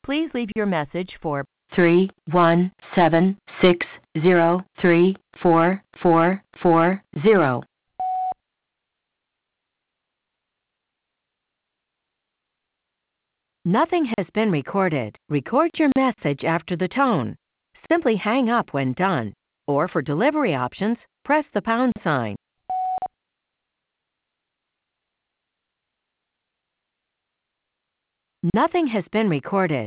Please leave your message for 31760344440. Nothing has been recorded. Record your message after the tone. Simply hang up when done. Or for delivery options, press the pound sign. Nothing has been recorded.